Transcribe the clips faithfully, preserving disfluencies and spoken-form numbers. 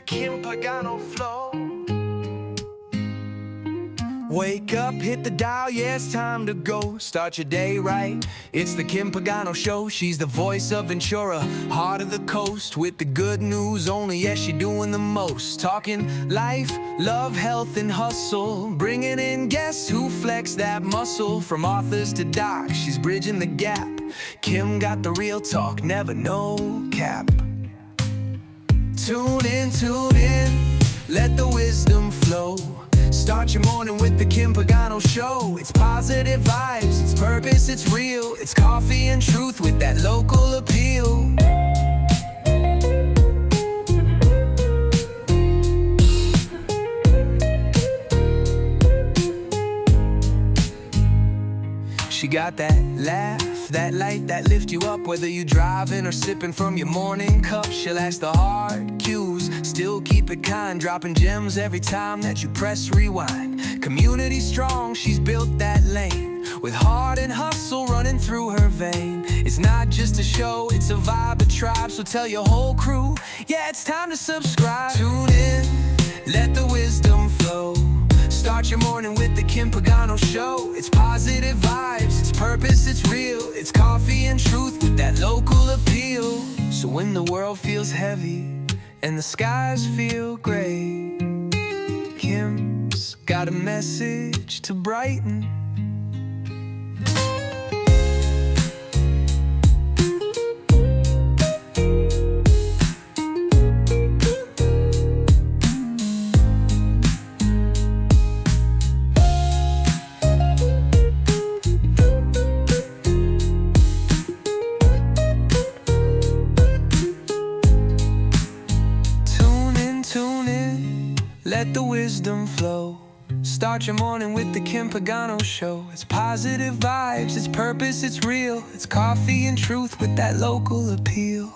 Kim Pagano flow. Wake up, hit the dial, yeah, it's time to go. Start your day right, it's the Kim Pagano Show. She's the voice of Ventura, heart of the coast. With the good news only, yeah, she doing the most. Talking life, love, health, and hustle. Bringing in guests who flex that muscle. From authors to docs, she's bridging the gap. Kim got the real talk, never no cap. Tune in, tune in, let the wisdom flow. Start your morning with the Kim Pagano Show. It's positive vibes, it's purpose, it's real. It's coffee and truth with that local appeal. She got that laugh, that light that lift you up. Whether you driving or sipping from your morning cup, she'll ask the hard cues, still keep it kind, dropping gems every time that you press rewind. Community strong, she's built that lane, with heart and hustle running through her vein. It's not just a show, it's a vibe, a tribe. So tell your whole crew, yeah, it's time to subscribe. Tune in, let the wisdom flow. Start your morning with the Kim Pagano Show. It's positive vibes, it's purpose, it's real. It's coffee and truth with that local appeal. So when the world feels heavy and the skies feel gray, Kim's got a message to brighten. Let the wisdom flow. Start your morning with the Kim Pagano Show. It's positive vibes, it's purpose, it's real. It's coffee and truth with that local appeal.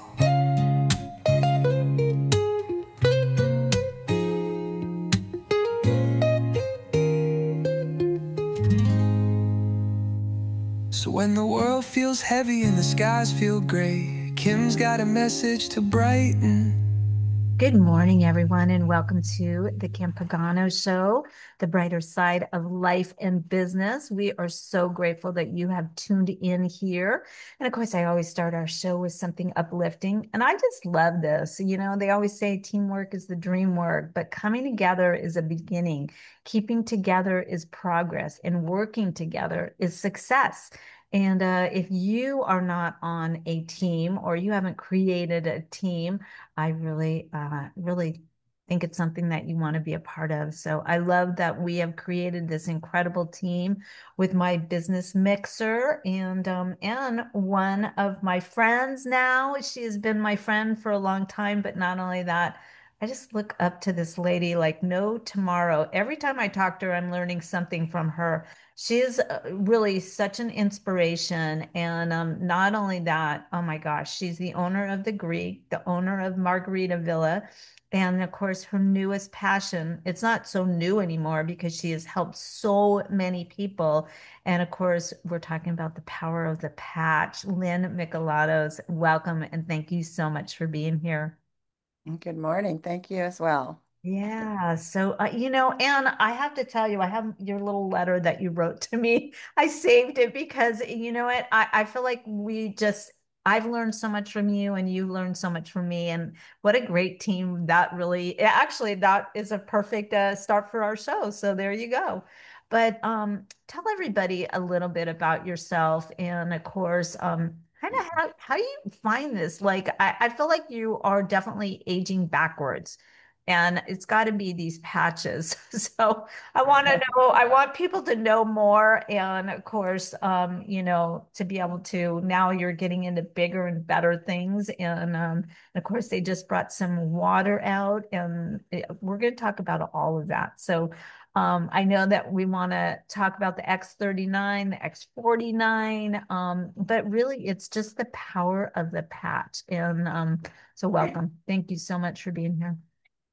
So when the world feels heavy and the skies feel gray, Kim's got a message to brighten. Good morning, everyone, and welcome to the Kim Pagano Show, the brighter side of life and business. We are so grateful that you have tuned in here. And of course, I always start our show with something uplifting. And I just love this. You know, they always say teamwork is the dream work, but coming together is a beginning. Keeping together is progress, and working together is success. And uh, if you are not on a team or you haven't created a team, I really, uh, really think it's something that you want to be a part of. So I love that we have created this incredible team with my business mixer and um, and one of my friends now. She has been my friend for a long time, but not only that, I just look up to this lady like no tomorrow. Every time I talk to her, I'm learning something from her. She is uh, really such an inspiration. And um, not only that, oh my gosh, she's the owner of the Greek, the owner of Margarita Villa. And of course, her newest passion, it's not so new anymore because she has helped so many people. And of course, we're talking about the power of the patch. Lynn Michelatos, welcome and thank you so much for being here. Good morning. Thank you as well. Yeah. So, uh, you know, and I have to tell you, I have your little letter that you wrote to me. I saved it because you know what? I, I feel like we just, I've learned so much from you and you've learned so much from me. And what a great team that really, actually, that is a perfect uh, start for our show. So there you go. But um, tell everybody a little bit about yourself and, of course, um, kind of how, how you find this. Like, I, I feel like you are definitely aging backwards and it's got to be these patches. So I want to know, I want people to know more. And of course, um, you know, to be able to now you're getting into bigger and better things. And, um, and of course, they just brought some water out, and it- we're going to talk about all of that. So um, I know that we want to talk about the X thirty-nine, the X forty-nine, um, but really it's just the power of the patch. And um, so welcome. Thank you so much for being here.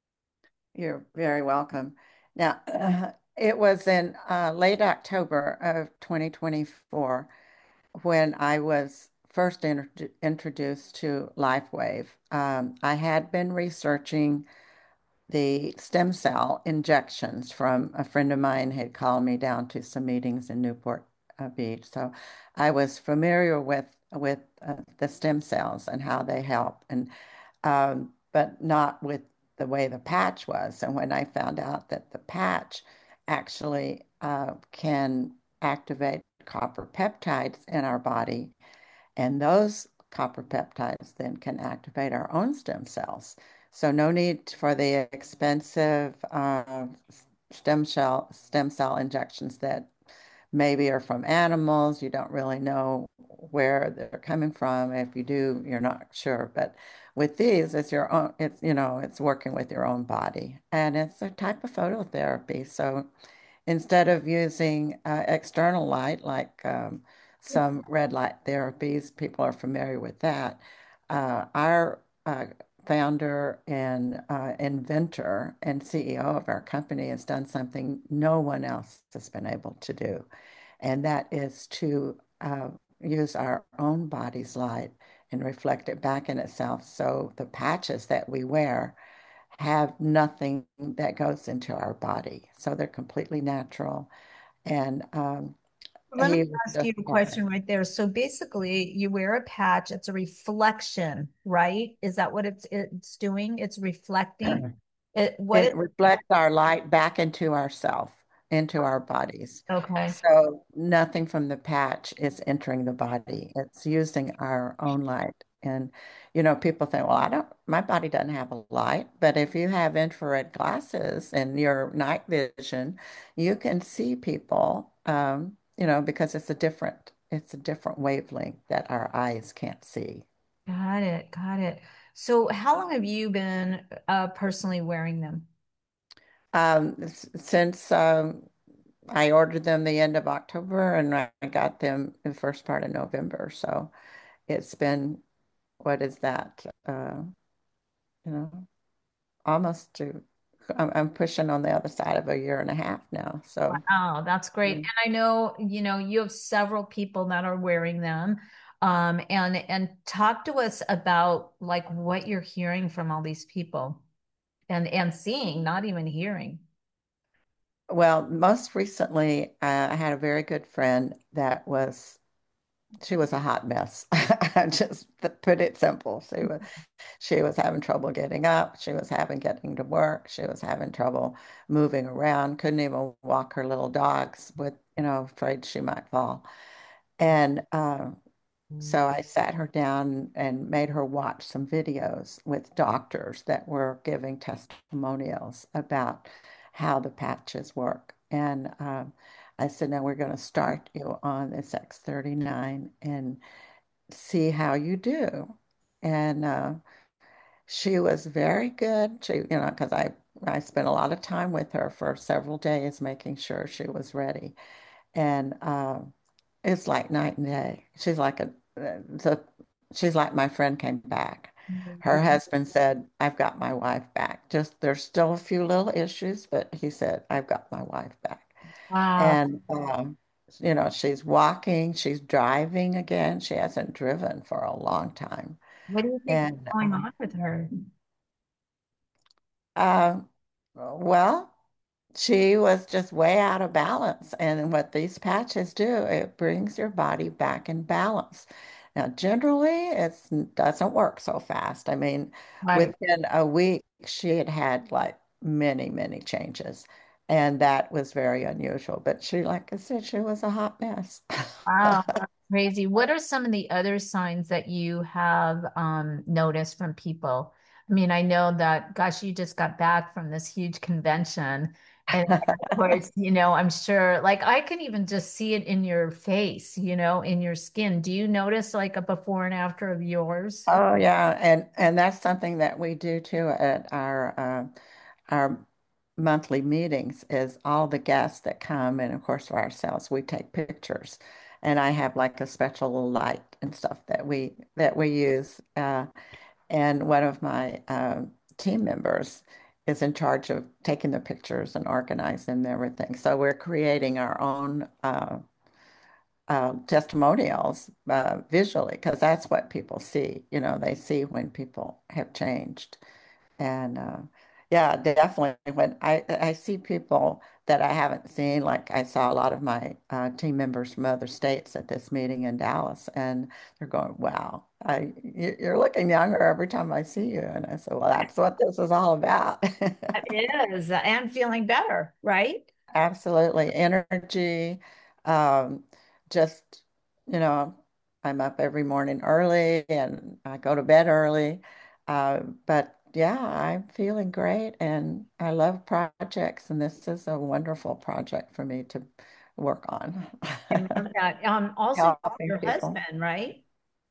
You're very welcome. Now, uh, it was in uh, late October of twenty twenty-four when I was first intro introduced to LifeWave. Um, I had been researching the stem cell injections from a friend of mine had called me down to some meetings in Newport uh, Beach. So I was familiar with with uh, the stem cells and how they help, and um, but not with the way the patch was. And when I found out that the patch actually uh, can activate copper peptides in our body, and those copper peptides then can activate our own stem cells. So no need for the expensive uh, stem cell stem cell injections that maybe are from animals. You don't really know where they're coming from. If you do, you're not sure. But with these, it's your own, it's, you know, it's working with your own body. And it's a type of phototherapy. So instead of using uh, external light, like um, some red light therapies, people are familiar with that. Uh, our uh, founder and uh, inventor and C E O of our company has done something no one else has been able to do, and that is to uh, use our own body's light and reflect it back in itself. So the patches that we wear have nothing that goes into our body. So they're completely natural. And um, Let me he was ask just you a like, question right there. So basically, you wear a patch, it's a reflection, right? Is that what it's it's doing? It's reflecting. It what it it reflects our light back into ourself, into our bodies. okay. So nothing from the patch is entering the body. It's using our own light. And, you know, people think, well, I don't, my body doesn't have a light. But if you have infrared glasses and your night vision, you can see people, um, you know, because it's a different, it's a different wavelength that our eyes can't see. Got it, got it. So how long have you been uh personally wearing them? Um, s- since um, I ordered them the end of October and I got them the first part of November. So it's been, what is that? Uh, you know, almost to, I'm, I'm pushing on the other side of a year and a half now. So, Wow, that's great. And mm. I know, you know, you have several people that are wearing them. Um, and and talk to us about like what you're hearing from all these people and and seeing, not even hearing. Well, most recently, uh, I had a very good friend that was, she was a hot mess. I just to put it simple. She was, she was having trouble getting up. She was having getting to work. She was having trouble moving around. Couldn't even walk her little dogs with, you know, afraid she might fall. And uh, so I sat her down and made her watch some videos with doctors that were giving testimonials about how the patches work. And um, I said, now we're going to start you on this X thirty-nine and see how you do. And uh, she was very good. She, you know, because I I spent a lot of time with her for several days making sure she was ready. And um, it's like night and day. She's like a, the, she's like my friend came back. Her husband said, I've got my wife back. Just there's still a few little issues, but he said, I've got my wife back. Wow. And um, you know, she's walking, she's driving again. She hasn't driven for a long time. What do you think is And going um, on with her? uh, well, she was just way out of balance. And what these patches do, it brings your body back in balance. Now, generally, it doesn't work so fast. I mean, Right. within a week, she had had like many, many changes. And that was very unusual. But she, like I said, she was a hot mess. Wow, that's crazy. What are some of the other signs that you have um, noticed from people? I mean, I know that, gosh, you just got back from this huge convention. And of course, you know, I'm sure, like, I can even just see it in your face, you know, in your skin. Do you notice like a before and after of yours? Oh yeah, and and that's something that we do too at our uh, our monthly meetings is all the guests that come, and of course for ourselves we take pictures, and I have like a special light and stuff that we that we use, uh, and one of my uh, team members is in charge of taking the pictures and organizing everything. So we're creating our own. Uh, uh, testimonials uh, visually because that's what people see. You know, they see when people have changed. And uh, Yeah, definitely. When I I see people that I haven't seen, like I saw a lot of my uh, team members from other states at this meeting in Dallas, and they're going, "Wow, I you- you're looking younger every time I see you." And I said, "Well, that's what this is all about." It is, and feeling better, right? Absolutely. Energy, um, just, you know, I'm up every morning early and I go to bed early. Uh, but yeah, I'm feeling great and I love projects, and this is a wonderful project for me to work on. I love that. Um, also Helping your people. husband, right?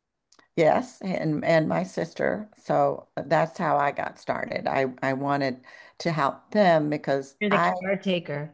Yes, and and my sister. So that's how I got started. I I wanted to help them because You're the I, caretaker.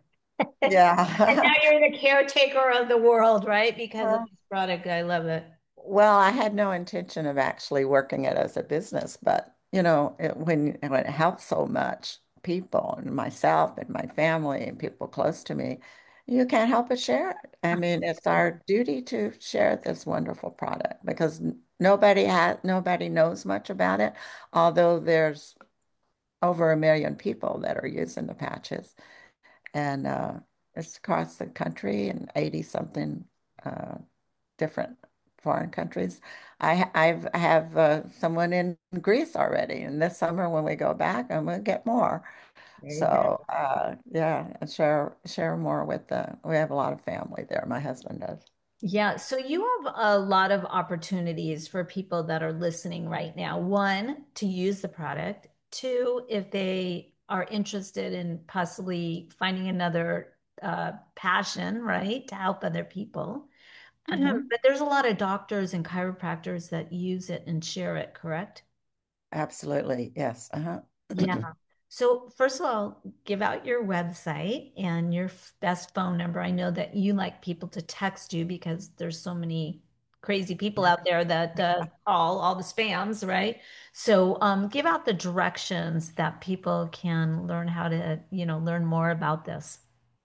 And now yeah. you're the caretaker of the world, right? Because of this product. I love it. Well, I had no intention of actually working it as a business, but you know, it, when when it helps so much people and myself and my family and people close to me, you can't help but share it. I mean, it's our duty to share this wonderful product because n- nobody has nobody knows much about it, although there's over a million people that are using the patches, and uh, it's across the country and eighty something. Uh, different foreign countries. I I've I have uh, someone in Greece already, and this summer when we go back, I'm gonna get more. There you go. So uh, yeah, and share share more with the. We have a lot of family there. My husband does. Yeah, so you have a lot of opportunities for people that are listening right now. One, to use the product. Two, if they are interested in possibly finding another uh, passion, right, to help other people. Hmm. But there's a lot of doctors and chiropractors that use it and share it, correct? Absolutely, yes. Uh-huh. Yeah. So first of all, give out your website and your f- best phone number. I know that you like people to text you because there's so many crazy people out there that uh, call all the spams, right? So um, give out the directions that people can learn how to, you know, learn more about this.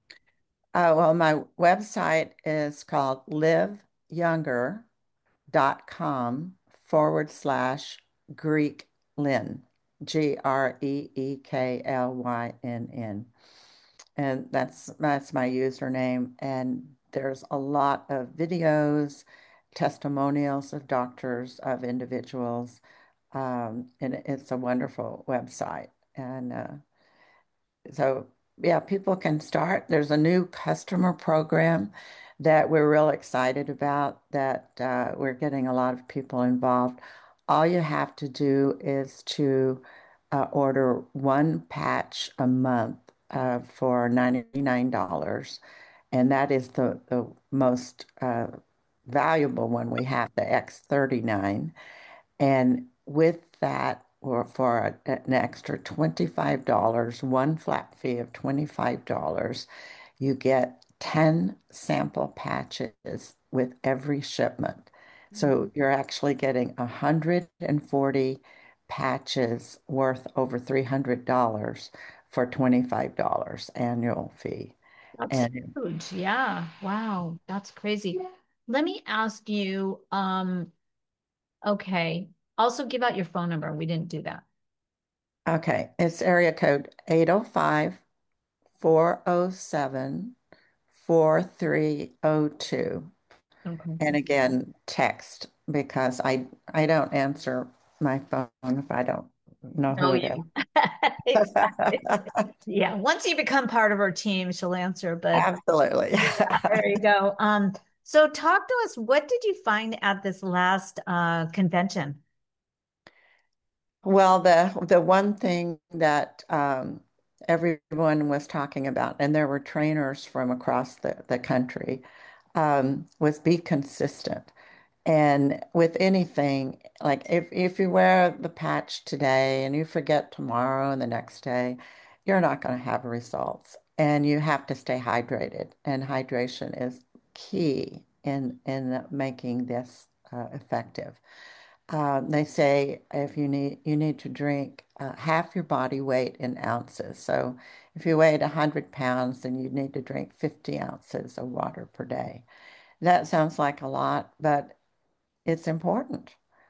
Uh, well, my website is called live younger dot com forward slash Greek Lynn, G R E E K L Y N N. And that's that's my username. And there's a lot of videos, testimonials of doctors, of individuals. Um, and it's a wonderful website. And uh, so, yeah, people can start. There's a new customer program that we're real excited about that uh, we're getting a lot of people involved. All you have to do is to uh, order one patch a month uh, for ninety-nine dollars. And that is the, the most uh, valuable one we have, the X thirty-nine. And with that, or for a, an extra twenty-five dollars one flat fee of twenty-five dollars you get ten sample patches with every shipment. So you're actually getting one hundred forty patches worth over three hundred dollars for twenty-five dollars annual fee. That's And huge. Yeah. Wow. That's crazy. Let me ask you, um, okay. Also give out your phone number. We didn't do that. okay, it's area code eight oh five, four oh seven, four three oh two. Okay. And again, text because I I don't answer my phone if I don't know Oh, who it yeah. Exactly. is. Yeah. Once you become part of our team, she'll answer. But Absolutely. yeah, there you go. Um, so talk to us. What did you find at this last uh convention? Well, the the one thing that um, everyone was talking about, and there were trainers from across the, the country, um, was be consistent. And with anything, like if, if you wear the patch today and you forget tomorrow and the next day, you're not going to have results. And you have to stay hydrated. And hydration is key in in making this uh, effective. Um, they say if you need you need to drink uh, half your body weight in ounces. So if you weighed one hundred pounds, then you need to drink fifty ounces of water per day. That sounds like a lot, but it's important.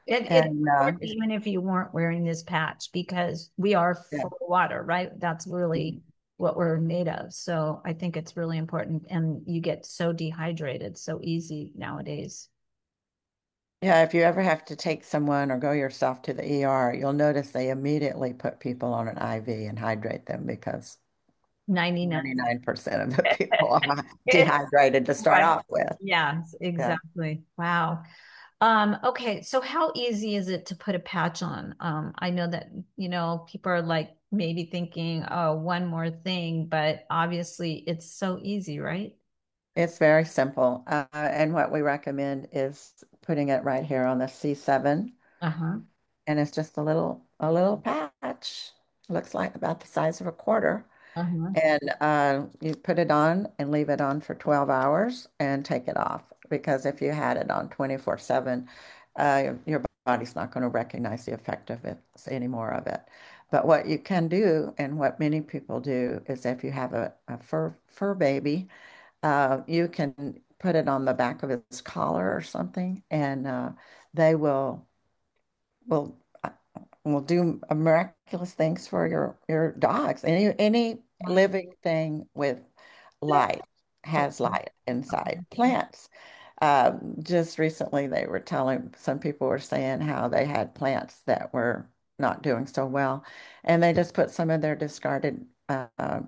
It, it And uh, work even if you weren't wearing this patch because we are yeah, full of water, right? That's really what we're made of. So I think it's really important. And you get so dehydrated so easy nowadays. yeah, if you ever have to take someone or go yourself to the E R, you'll notice they immediately put people on an I V and hydrate them because ninety-nine. ninety-nine percent of the people are dehydrated to start Right. off with. Yeah, Yeah. exactly. Wow. Um, okay, so how easy is it to put a patch on? Um, I know that, you know, people are like maybe thinking, oh, one more thing, but obviously it's so easy, right? It's very simple. Uh, and what we recommend is putting it right here on the C seven. Uh-huh. And it's just a little a little patch. Looks like about the size of a quarter. Uh-huh. And uh, you put it on and leave it on for twelve hours and take it off. Because if you had it on twenty-four seven, uh, your body's not going to recognize the effect of it anymore of it. But what you can do, and what many people do, is if you have a, a fur fur baby, uh, you can put it on the back of his collar or something, and uh, they will will uh, will do miraculous things for your your dogs. Any any Wow. living thing with light has light inside. Plants. Um, just recently, they were telling some people were saying how they had plants that were not doing so well, and they just put some of their discarded uh,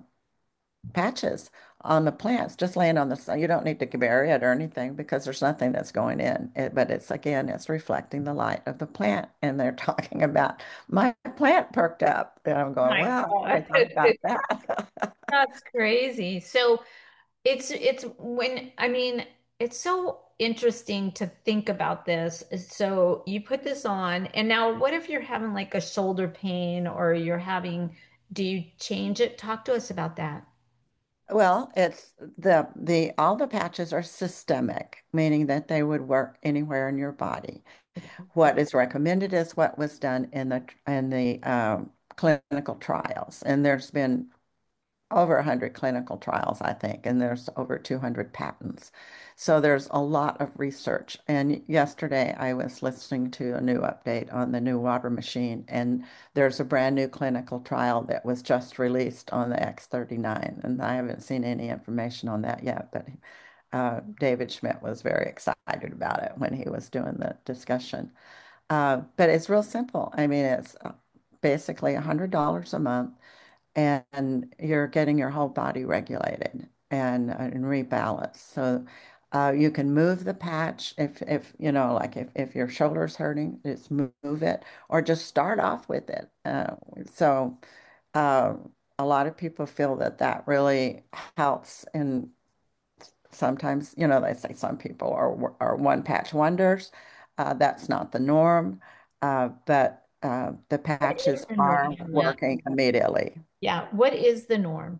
patches on the plants, just laying on the sun. You don't need to bury it or anything because there's nothing that's going in. It, but it's again, it's reflecting the light of the plant. And they're talking about my plant perked up. And I'm going, My well, they God. talk about that. That's crazy. So it's it's when I mean it's so interesting to think about this. So you put this on, and now what if you're having like a shoulder pain or you're having, do you change it? Talk to us about that. Well, it's the the all the patches are systemic, meaning that they would work anywhere in your body. What is recommended is what was done in the in the um, clinical trials, and there's been over one hundred clinical trials, I think, and there's over two hundred patents. So there's a lot of research. And yesterday I was listening to a new update on the new water machine, and there's a brand new clinical trial that was just released on the X thirty-nine. And I haven't seen any information on that yet, but uh, David Schmidt was very excited about it when he was doing the discussion. Uh, but it's real simple. I mean, it's uh, basically one hundred dollars a month and you're getting your whole body regulated and, uh, and rebalanced. So uh, you can move the patch if, if you know, like if, if your shoulder's hurting, just move it or just start off with it. Uh, so uh, a lot of people feel that that really helps. And sometimes, you know, they say some people are, are one patch wonders. Uh, that's not the norm. Uh, but uh, the What is patches the norm? are working immediately. Yeah, what is the norm?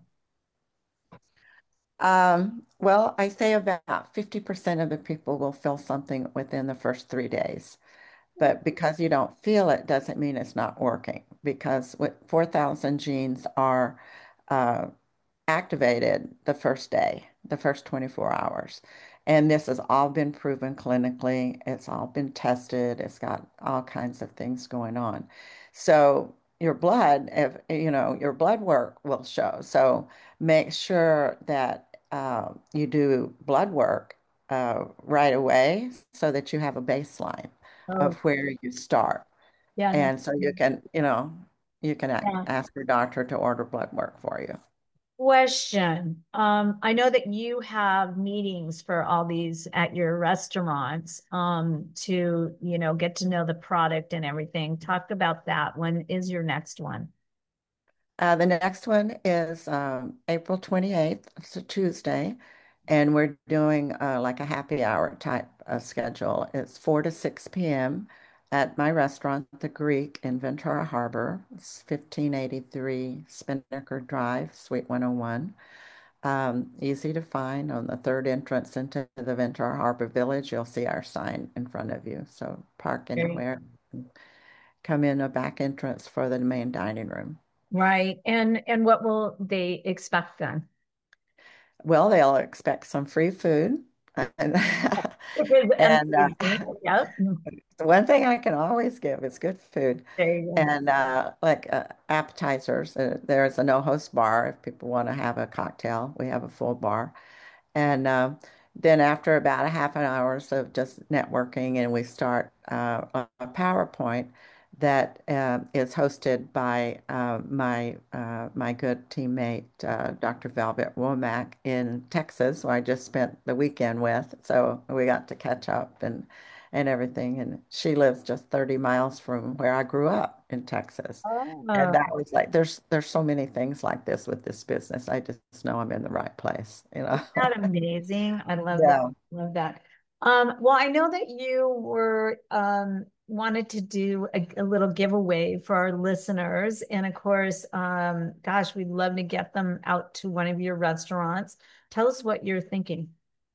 Um, well, I say about fifty percent of the people will feel something within the first three days. But because you don't feel it doesn't mean it's not working because with four thousand genes are uh, activated the first day, the first twenty-four hours. And this has all been proven clinically. It's all been tested. It's got all kinds of things going on. So your blood, if you know, your blood work will show. So make sure that uh, you do blood work uh, right away so that you have a baseline of Oh, where you start. yeah, no. And so you can, you know, you can a- Yeah. ask your doctor to order blood work for you. Question. Um, I know that you have meetings for all these at your restaurants, um, to, you know, get to know the product and everything. Talk about that. When is your next one? Uh, the next one is um, April twenty-eighth. It's a Tuesday, and we're doing uh, like a happy hour type of schedule. It's four to six p m at my restaurant, The Greek in Ventura Harbor. It's fifteen eighty-three Spinnaker Drive, Suite one oh one. Um, easy to find on the third entrance into the Ventura Harbor Village. You'll see our sign in front of you. So park Great. anywhere. Come in a back entrance for the main dining room. Right. And and what will they expect then? Well, they'll expect some free food and It is and uh, amazing. Yep. The one thing I can always give is good food There you go. and uh, like uh, appetizers. Uh, there's a no-host bar if people want to have a cocktail. We have a full bar. And uh, then after about a half an hour of just networking, and we start uh, a PowerPoint that uh, is hosted by uh, my uh, my good teammate, uh, Doctor Velvet Womack in Texas, who I just spent the weekend with. So we got to catch up and and everything. And she lives just thirty miles from where I grew up in Texas. And that Oh, was like, there's there's so many things like this with this business. I just know I'm in the right place, you know. isn't that amazing? I love that. Yeah. Love that. Um, well, I know that you were um wanted to do a, a little giveaway for our listeners. And of course, um, gosh, we'd love to get them out to one of your restaurants. Tell us what you're thinking.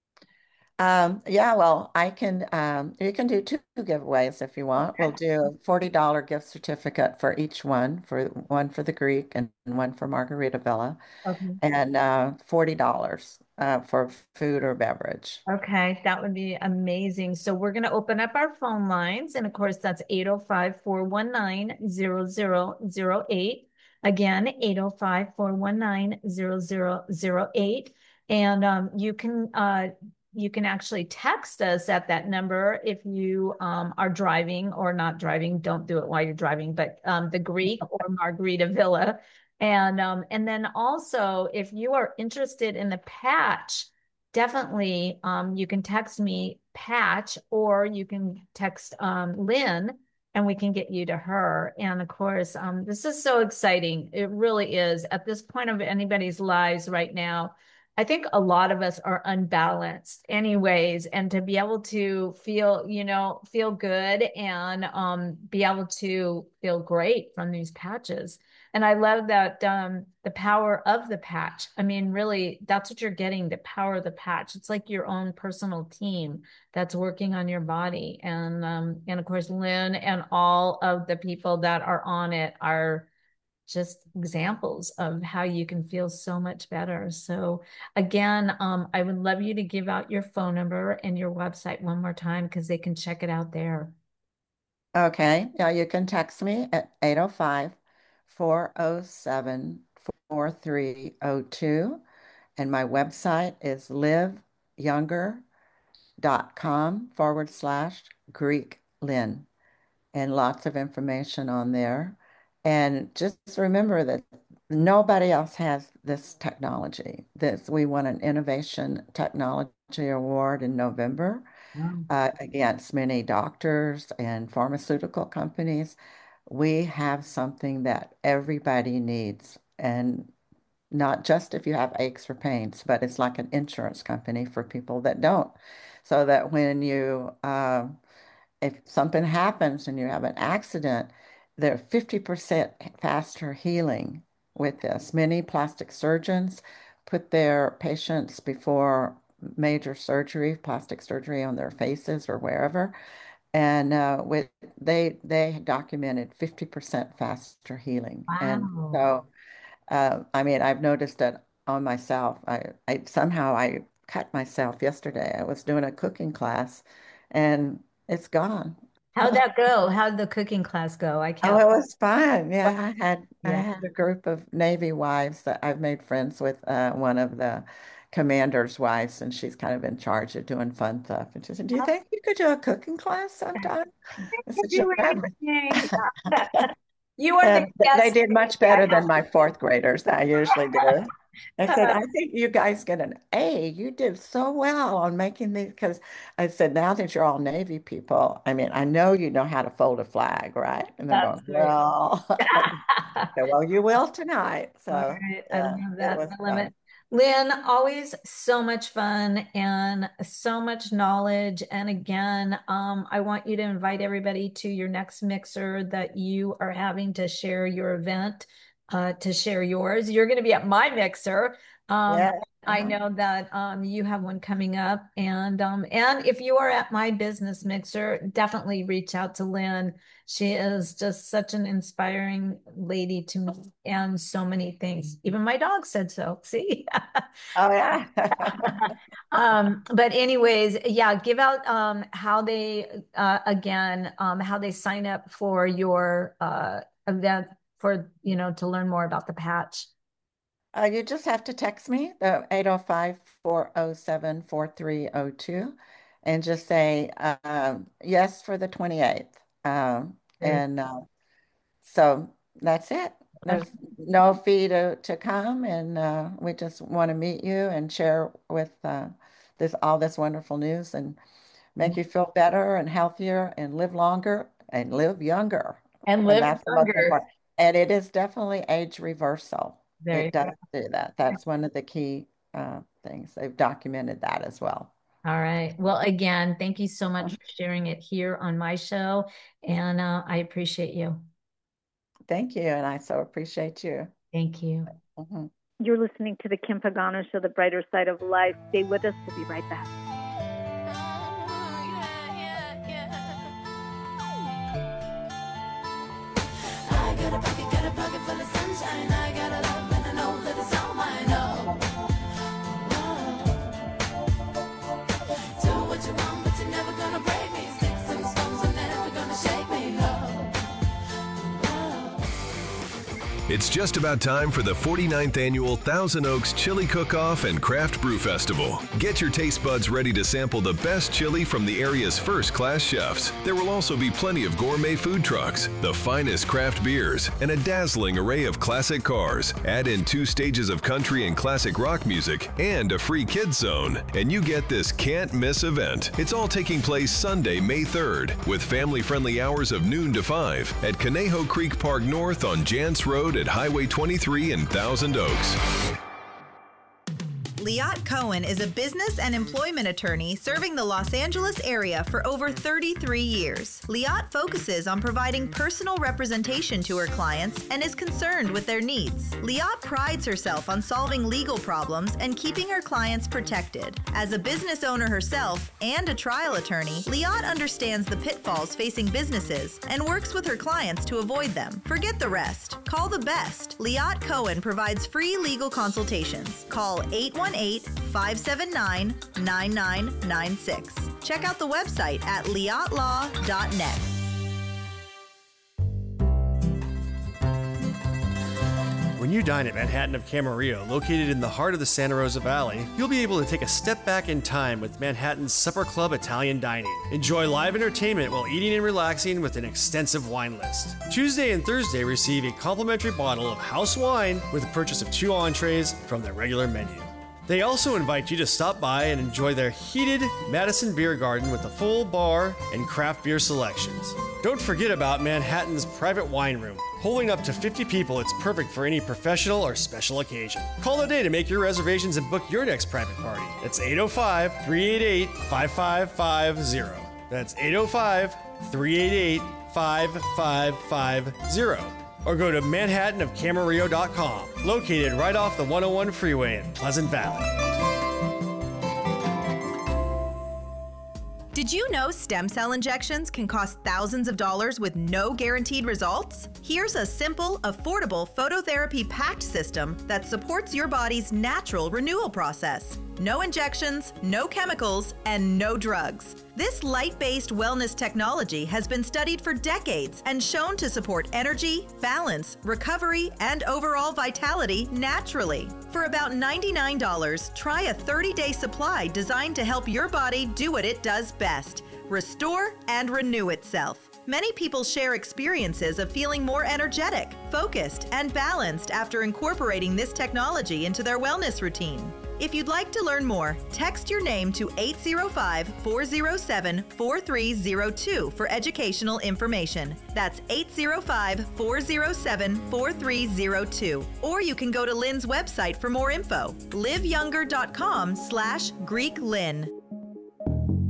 Um, yeah, well, I can um you can do two giveaways if you want. We'll Okay. do a forty dollars gift certificate for each one, for one for the Greek and one for Margaritavilla, Okay. and uh forty dollars uh for food or beverage. Okay, that would be amazing. So we're going to open up our phone lines. And of course, that's eight oh five, four one nine, zero zero zero eight. Again, eight oh five, four one nine, zero zero zero eight. And um, you can uh, you can actually text us at that number if you um, are driving or not driving. Don't do it while you're driving, but um, the Greek or Margarita Villa. And um, and then also, if you are interested in the patch, definitely um, you can text me Patch, or you can text um, Lynn, and we can get you to her. And of course, um, this is so exciting. It really is. At this point of anybody's lives right now, I think a lot of us are unbalanced anyways, and to be able to feel, you know, feel good and um, be able to feel great from these patches. And I love that um, the power of the patch. I mean, really, that's what you're getting, the power of the patch. It's like your own personal team that's working on your body. And um, and of course, Lynn and all of the people that are on it are just examples of how you can feel so much better. So again, um, I would love you to give out your phone number and your website one more time because they can check it out there. Okay. Yeah, you can text me at eight oh five, four oh seven, four three oh two. And my website is liveyounger.com forward slash Greek Lynn. And lots of information on there. And just remember that nobody else has this technology. This we won an Innovation Technology Award in November Wow. uh, against many doctors and pharmaceutical companies. We have something that everybody needs, and not just if you have aches or pains, but it's like an insurance company for people that don't. So that when you uh, if something happens and you have an accident, they're fifty percent faster healing with this. Many plastic surgeons put their patients before major surgery, plastic surgery on their faces or wherever, and uh, with they they documented fifty percent faster healing. And Wow. so, uh, I mean, I've noticed that on myself. I, I somehow I cut myself yesterday. I was doing a cooking class, and it's gone. How'd that go? How'd the cooking class go? I Oh, can't. it was fun. Yeah, I had I Yeah. had a group of Navy wives that I've made friends with. Uh, one of the commander's wives, and she's kind of in charge of doing fun stuff. And she said, "Do you think you could do a cooking class sometime?" I Could said, do "Sure." anything. You are the And th- they guest. did much better than my fourth graders that I usually do. I said, I think you guys get an A. You did so well on making these because I said, now that you're all Navy people, I mean, I know you know how to fold a flag, right? And they're That's going, great. well, so, well, you will tonight. All So right. I yeah, love it that. was I love fun. it. Lynn, always so much fun and so much knowledge. And again, um, I want you to invite everybody to your next mixer that you are having to share your event, uh, to share yours. You're going to be at my mixer. Um, Yeah. I know that um, you have one coming up, and um, and if you are at my business mixer, definitely reach out to Lynn. She is just such an inspiring lady to me, and so many things. Even my dog said so. See? Oh yeah. um, but anyways, yeah, give out um, how they uh, again um, how they sign up for your uh, event for you know to learn more about the patch. Uh, you just have to text me, the eight oh five, four oh seven, four three oh two, and just say um, yes for the twenty-eighth. Um, Very and uh, so that's it. okay. There's no fee to, to come, and uh, we just want to meet you and share with uh, this all this wonderful news and make you feel better and healthier and live longer and live younger. And And live that's the most younger. important. And it is definitely age reversal. Very It does good. do that. That's one of the key uh, things. They've documented that as well. All right. Well, again, thank you so much for sharing it here on my show. And uh, I appreciate you. Thank you. And I so appreciate you. Thank you. Mhm. You're listening to the Kim Pagano Show, The Brighter Side of Life. Stay with us. We'll be right back. I got a pocket, got a pocket full of sunshine. I got a love and I know that it's all mine. Oh, whoa. Do what you want, but you're never gonna break me. Sticks and stones are never gonna shake me. Oh, whoa. It's just about time for the forty-ninth Annual Thousand Oaks Chili Cook-Off and Craft Brew Festival. Get your taste buds ready to sample the best chili from the area's first-class chefs. There will also be plenty of gourmet food trucks, the finest craft beers, and a dazzling array of classic cars. Add in two stages of country and classic rock music and a free kids zone, and you get this can't-miss event. It's all taking place Sunday, May third, with family-friendly hours of noon to five at Conejo Creek Park North on Jantz Road at Highway twenty-three in Thousand Oaks. Liat Cohen is a business and employment attorney serving the Los Angeles area for over thirty-three years. Liat focuses on providing personal representation to her clients and is concerned with their needs. Liat prides herself on solving legal problems and keeping her clients protected. As a business owner herself and a trial attorney, Liat understands the pitfalls facing businesses and works with her clients to avoid them. Forget the rest. Call the best. Liat Cohen provides free legal consultations. Call eight one eight, five seven nine, nine nine nine six. Check out the website at liat law dot net. When you dine at Manhattan of Camarillo, located in the heart of the Santa Rosa Valley, you'll be able to take a step back in time with Manhattan's Supper Club Italian Dining. Enjoy live entertainment while eating and relaxing with an extensive wine list. Tuesday and Thursday receive a complimentary bottle of house wine with the purchase of two entrees from their regular menu. They also invite you to stop by and enjoy their heated Madison Beer Garden with a full bar and craft beer selections. Don't forget about Manhattan's private wine room. Holding up to fifty people, it's perfect for any professional or special occasion. Call today to make your reservations and book your next private party. That's eight oh five, three eight eight, five five five zero. That's eight oh five, three eight eight, five five five zero. Or go to manhattan of camarillo dot com, located right off the one oh one freeway in Pleasant Valley. Did you know stem cell injections can cost thousands of dollars with no guaranteed results? Here's a simple, affordable phototherapy packed system that supports your body's natural renewal process. No injections, no chemicals, and no drugs. This light-based wellness technology has been studied for decades and shown to support energy, balance, recovery, and overall vitality naturally. For about ninety-nine dollars, try a thirty-day supply designed to help your body do what it does best: restore and renew itself. Many people share experiences of feeling more energetic, focused, and balanced after incorporating this technology into their wellness routine. If you'd like to learn more, text your name to eight oh five, four oh seven, four three oh two for educational information. That's eight oh five, four oh seven, four three oh two. Or you can go to Lynn's website for more info, live younger dot com slash Greek Lynn.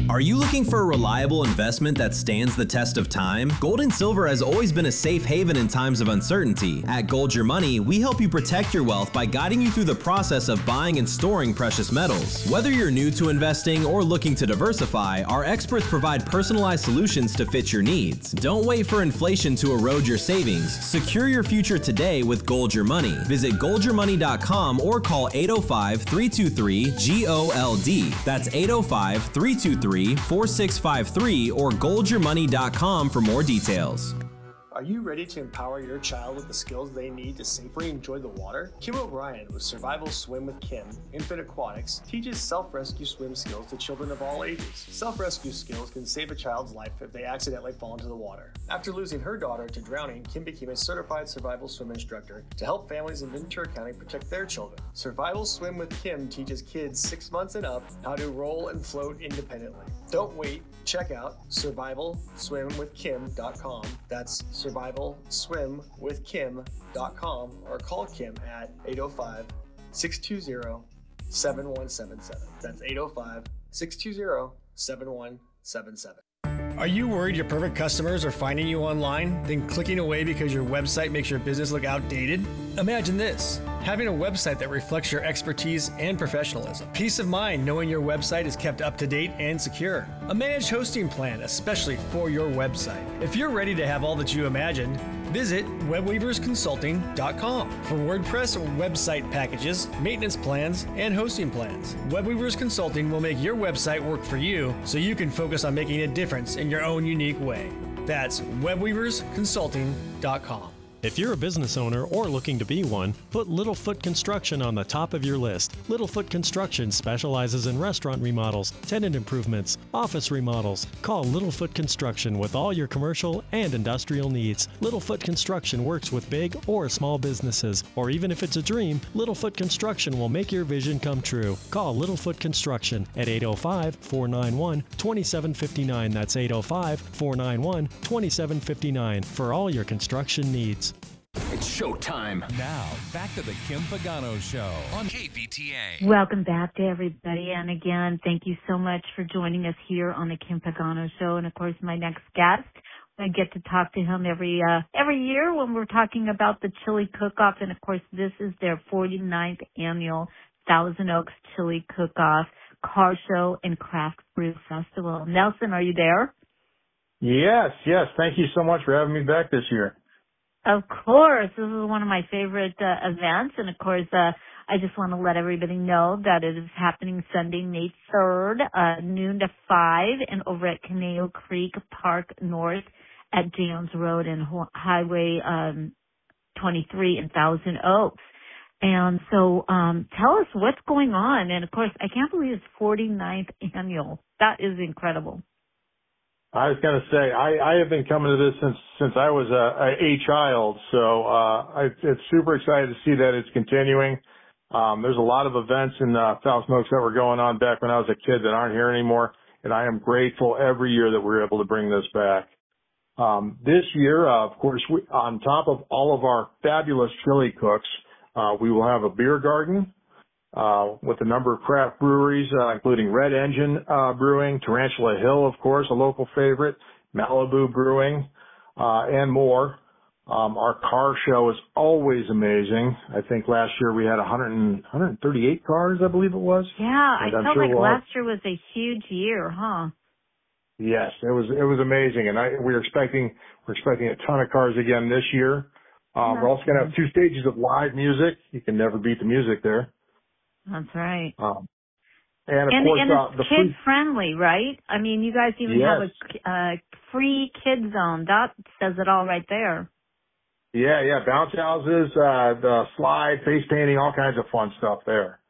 Are you looking for a reliable investment that stands the test of time? Gold and silver has always been a safe haven in times of uncertainty. At Gold Your Money, we help you protect your wealth by guiding you through the process of buying and storing precious metals. Whether you're new to investing or looking to diversify, our experts provide personalized solutions to fit your needs. Don't wait for inflation to erode your savings. Secure your future today with Gold Your Money. Visit gold your money dot com or call eight oh five, three two three, G O L D. That's eight oh five, three two three, four six five three or gold your money dot com for more details. Are you ready to empower your child with the skills they need to safely enjoy the water? Kim O'Brien with Survival Swim with Kim, Infant Aquatics, teaches self-rescue swim skills to children of all ages. Self-rescue skills can save a child's life if they accidentally fall into the water. After losing her daughter to drowning, Kim became a certified survival swim instructor to help families in Ventura County protect their children. Survival Swim with Kim teaches kids six months and up how to roll and float independently. Don't wait. Check out survival swim with kim dot com. That's survival swim with kim dot com or call Kim at eight oh five, six two zero, seven one seven seven. That's eight oh five, six two zero, seven one seven seven. Are you worried your perfect customers are finding you online, then clicking away because your website makes your business look outdated? Imagine this: having a website that reflects your expertise and professionalism. Peace of mind knowing your website is kept up to date and secure. A managed hosting plan, especially for your website. If you're ready to have all that you imagined, visit web weavers consulting dot com for WordPress website packages, maintenance plans, and hosting plans. WebWeavers Consulting will make your website work for you so you can focus on making a difference in your own unique way. That's web weavers consulting dot com. If you're a business owner or looking to be one, put Littlefoot Construction on the top of your list. Littlefoot Construction specializes in restaurant remodels, tenant improvements, office remodels. Call Littlefoot Construction with all your commercial and industrial needs. Littlefoot Construction works with big or small businesses, or even if it's a dream, Littlefoot Construction will make your vision come true. Call Littlefoot Construction at eight oh five, four nine one, two seven five nine. That's eight oh five, four nine one, two seven five nine for all your construction needs. It's showtime. Now, back to the Kim Pagano Show on K V T A. Welcome back to everybody. And again, thank you so much for joining us here on the Kim Pagano Show. And of course, my next guest, I get to talk to him every uh, every year when we're talking about the Chili Cook-Off. And of course, this is their forty-ninth annual Thousand Oaks Chili Cook-Off Car Show and Craft Brew Festival. Nelson, are you there? Yes, yes. Thank you so much for having me back this year. Of course. This is one of my favorite uh, events. And of course, uh, I just want to let everybody know that it is happening Sunday, May third, uh, noon to five, and over at Caneo Creek Park North at Jones Road and Highway um, twenty-three in Thousand Oaks. And so um, tell us what's going on. And of course, I can't believe it's forty-ninth annual. That is incredible. I was going to say, I, I have been coming to this since since I was a, a child, so uh, I, it's super excited to see that it's continuing. Um, there's a lot of events in uh, Thousand Oaks that were going on back when I was a kid that aren't here anymore, and I am grateful every year that we're able to bring this back. Um, this year, uh, of course, we, on top of all of our fabulous chili cooks, uh, we will have a beer garden. Uh, with a number of craft breweries, uh, including Red Engine uh, Brewing, Tarantula Hill, of course, a local favorite, Malibu Brewing, uh, and more. Um, our car show is always amazing. I think last year we had one hundred, one hundred thirty-eight cars, I believe it was. Yeah, I and felt sure like we'll last have... year was a huge year, huh? Yes, it was. It was amazing, and I, we're expecting we're expecting a ton of cars again this year. Um, That's we're also going to have two stages of live music. You can never beat the music there. That's right. Um, and of and, course, and uh, it's the kid free... friendly, right? I mean, you guys even yes. have a uh, free kid zone. That says it all right there. Yeah, yeah, bounce houses, uh, the slide, face painting, all kinds of fun stuff there.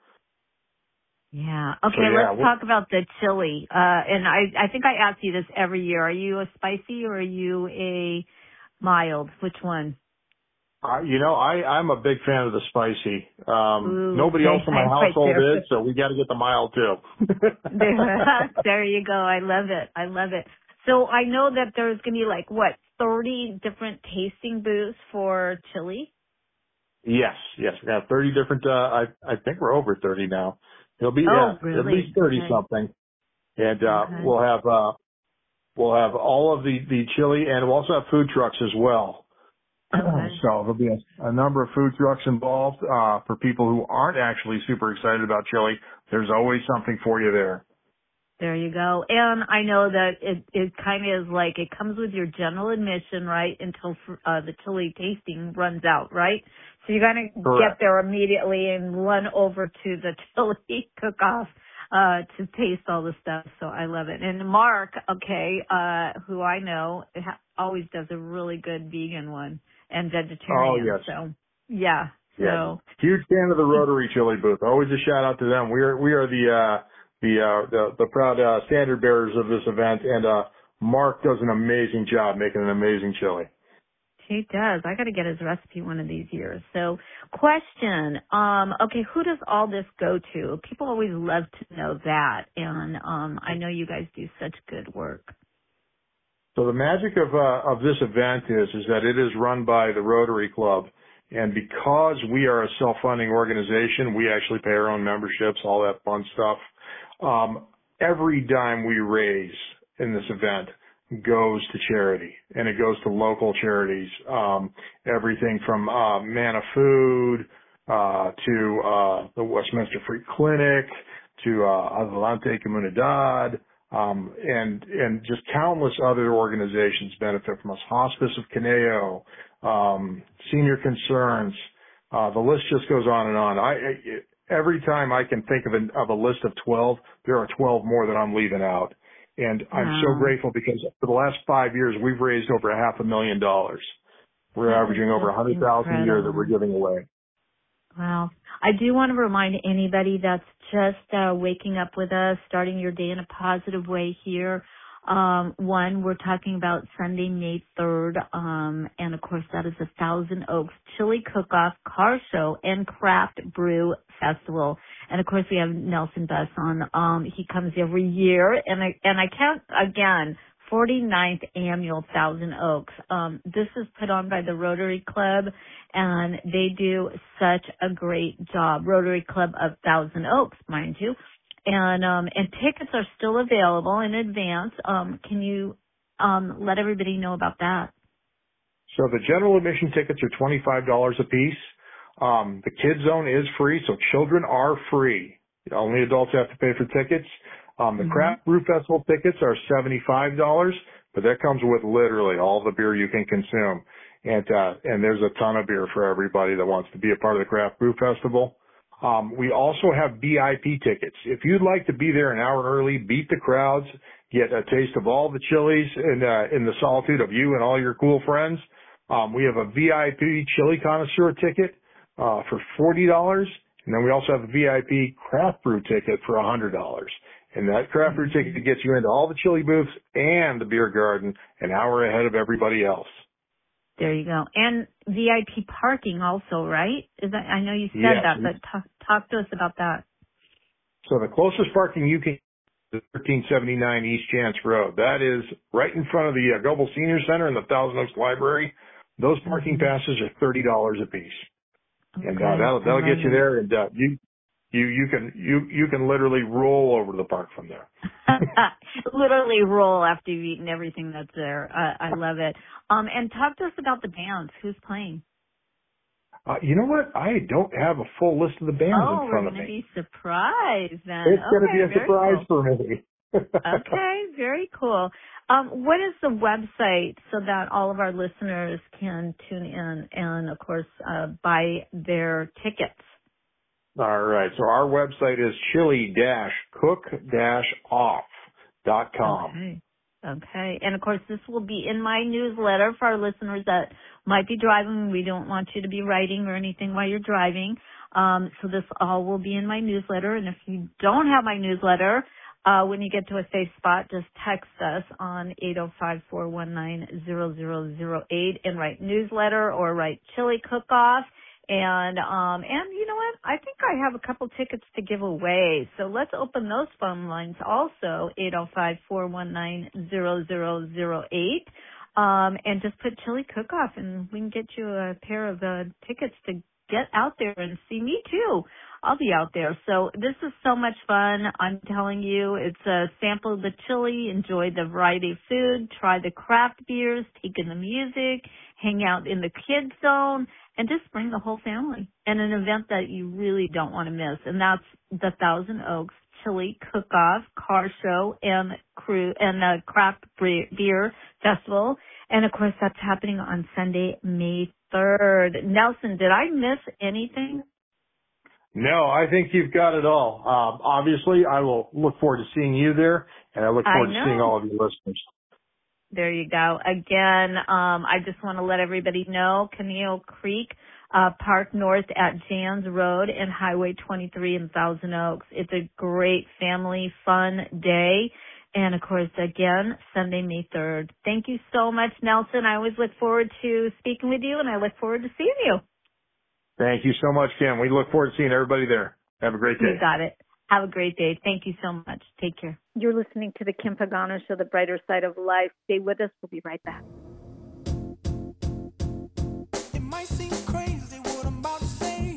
Yeah. Okay, so, yeah, let's we'll... talk about the chili. Uh, and I, I think I ask you this every year. Are you a spicy or are you a mild? Which one? Uh, you know, I, I'm a big fan of the spicy. Um, Ooh, nobody okay. else in my I'm right household there. is, so we got to get the mild too. there, there you go. I love it. I love it. So I know that there's going to be like, what, thirty different tasting booths for chili? Yes, yes. We got thirty different, uh, I, I think we're over thirty now. It'll be, oh, yeah, really? at least thirty okay. something. And uh, Okay. we'll have uh, we'll have all of the, the chili, and we'll also have food trucks as well. Okay. So there'll be a, a number of food trucks involved uh, for people who aren't actually super excited about chili. There's always something for you there. There you go. And I know that it, it kind of is like it comes with your general admission, right, until uh, the chili tasting runs out, right? So you got to get there immediately and run over to the chili cook-off uh, to taste all the stuff. So I love it. And Mark, okay, uh, who I know ha- always does a really good vegan one and vegetarian. Oh, yes. So, yeah. So. Yeah. Huge fan of the Rotary Chili Booth. Always a shout out to them. We are, we are the, uh, the, uh, the, the proud, uh, standard bearers of this event, and, uh, Mark does an amazing job making an amazing chili. He does. I got to get his recipe one of these years. So, question. Um, okay, who does all this go to? People always love to know that, and um, I know you guys do such good work. So the magic of uh, of this event is is that it is run by the Rotary Club, and because we are a self-funding organization, we actually pay our own memberships, all that fun stuff. Um, every dime we raise in this event goes to charity, and it goes to local charities. Um, everything from uh, Manna Food uh, to uh, the Westminster Free Clinic to uh, Adelante Comunidad, um, and and just countless other organizations benefit from us. Hospice of Caneo, um, Senior Concerns. Uh, the list just goes on and on. I, I every time I can think of, an, of a list of twelve, there are twelve more that I'm leaving out. And I'm Wow. so grateful because for the last five years, we've raised over a half a million dollars. We're That averaging is over a hundred thousand a year that we're incredible. giving away. Wow. I do want to remind anybody that's just uh, waking up with us, starting your day in a positive way here. Um, one, we're talking about Sunday, May third, um, and of course that is the Thousand Oaks Chili Cook-Off Car Show and Craft Brew Festival. And of course we have Nelson Buss on. Um, he comes every year, and I and I count again. forty-ninth annual Thousand Oaks. Um, this is put on by the Rotary Club, and they do such a great job. Rotary Club of Thousand Oaks, mind you. And um, and tickets are still available in advance. Um, can you um, let everybody know about that? So the general admission tickets are twenty-five dollars a piece. Um, the kids zone is free, so children are free. Only adults have to pay for tickets. Um, the Mhm. Craft Brew Festival tickets are seventy-five dollars, but that comes with literally all the beer you can consume. And, uh, and there's a ton of beer for everybody that wants to be a part of the Craft Brew Festival. Um, we also have V I P tickets. If you'd like to be there an hour early, beat the crowds, get a taste of all the chilies in, uh, in the solitude of you and all your cool friends, um, we have a V I P chili connoisseur ticket, uh, for forty dollars. And then we also have a V I P craft brew ticket for one hundred dollars. And that craft brew ticket gets you into all the chili booths and the beer garden an hour ahead of everybody else. There you go. And V I P parking also, right? Is that, I know you said Yes. that, but talk, talk to us about that. So the closest parking you can is thirteen seventy-nine East Chance Road. That is right in front of the uh, Goebel Senior Center and the Thousand Oaks Library. Those parking passes are thirty dollars a piece. Okay. And uh, that'll, that'll I get you love it. there, and uh, you you you can you you can literally roll over to the park from there. Literally roll after you've eaten everything that's there. I, I love it. Um, and talk to us about the bands. Who's playing? Uh, you know what? I don't have a full list of the bands Oh, in we're front of going to me. be surprised then. It's going to Okay, be a very surprise cool. for me. Okay, very cool. Um, what is the website so that all of our listeners can tune in and, of course, uh, buy their tickets? All right. So our website is chili dash cook dash off dot com. Okay. Okay. And of course, this will be in my newsletter for our listeners that might be driving. We don't want you to be writing or anything while you're driving. Um, so this all will be in my newsletter. And if you don't have my newsletter, uh, when you get to a safe spot, just text us on eight oh five, four one nine, zero zero zero eight and write newsletter or write chili cook-off. And, um, and you know what? I think I have a couple tickets to give away. So let's open those phone lines also, eight oh five, four one nine, zero zero zero eight. Um, and just put chili cook-off and we can get you a pair of uh, tickets to get out there and see me too. I'll be out there. So this is so much fun. I'm telling you, it's a sample of the chili, enjoy the variety of food, try the craft beers, take in the music, hang out in the kids zone, and just bring the whole family. And an event that you really don't want to miss. And that's the Thousand Oaks Chili Cook-Off, Car Show, and Crew and the Craft Beer Festival. And of course, that's happening on Sunday, May third. Nelson, did I miss anything? No, I think you've got it all. Um, obviously, I will look forward to seeing you there, and I look forward I to seeing all of your listeners. There you go. Again, um, I just want to let everybody know, Caneel Creek uh, Park North at Jans Road and Highway twenty-three in Thousand Oaks. It's a great family fun day. And, of course, again, Sunday, May third. Thank you so much, Nelson. I always look forward to speaking with you, and I look forward to seeing you. Thank you so much, Kim. We look forward to seeing everybody there. Have a great day. You got it. Have a great day. Thank you so much. Take care. You're listening to the Kim Pagano Show, The Brighter Side of Life. Stay with us. We'll be right back. It might seem crazy what I'm about to say.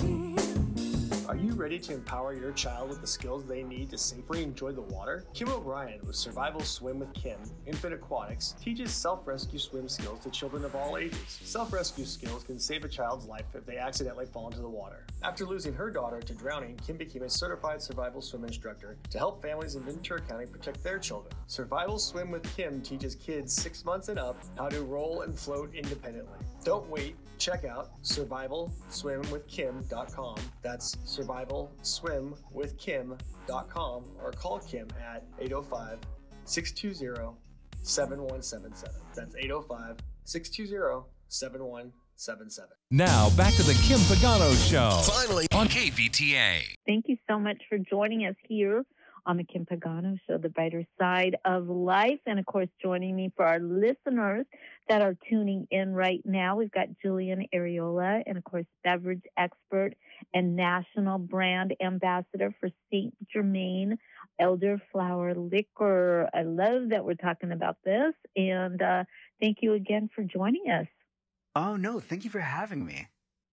Are you ready to empower your child with the skills they need to safely enjoy the water? Kim O'Brien with Survival Swim with Kim, Infant Aquatics, teaches self-rescue swim skills to children of all ages. Self-rescue skills can save a child's life if they accidentally fall into the water. After losing her daughter to drowning, Kim became a certified survival swim instructor to help families in Ventura County protect their children. Survival Swim with Kim teaches kids six months and up how to roll and float independently. Don't wait. Check out survival swim with kim dot com. That's survival swim with kim dot com or call Kim at eight oh five, six two zero, seven one seven seven. That's eight oh five, six two zero, seven one seven seven. Now back to the Kim Pagano Show. Finally on K V T A. Thank you so much for joining us here on the Kim Pagano Show, The Brighter Side of Life. And, of course, joining me for our listeners that are tuning in right now, we've got Julian Areola, and, of course, beverage expert and national brand ambassador for Saint Germain Elderflower Liquor. I love that we're talking about this, and uh, thank you again for joining us. Oh, no, thank you for having me.